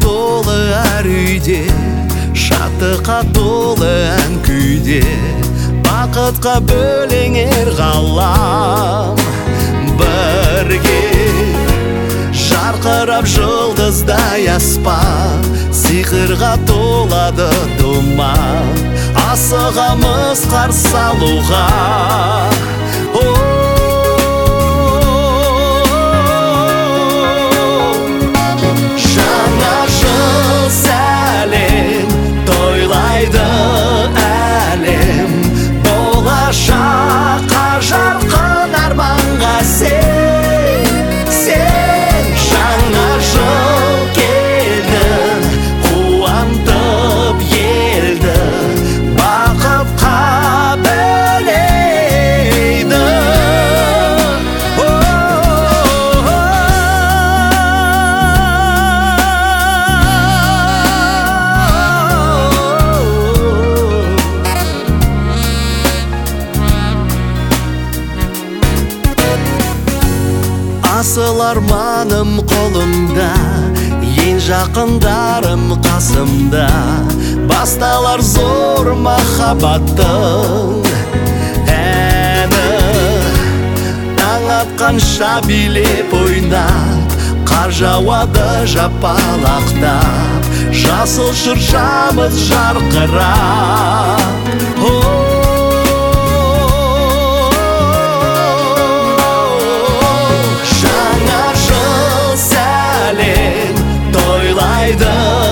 толы әр үйде, шаттыққа толы ән күйде, бақытқа бөленер ғалам. Бірге жарқырап жұлдыздай аспан, сиқырға толады думан, асығамыз қарсы алуға. Жаңа жыл сәлем, тойлайды әлем, болашаққа жарқын арманға сен. Жаңа жыл келді, қуантып елді, бақытқа бөлейді. Асыл арманым қолымда, ең жақындарым қасымда, басталар зор махаббаттың әні. Таң атқанша билеп ойнап, қар жауады жапалақтап, жасыл шыршамыз жарқырап. Тойлайды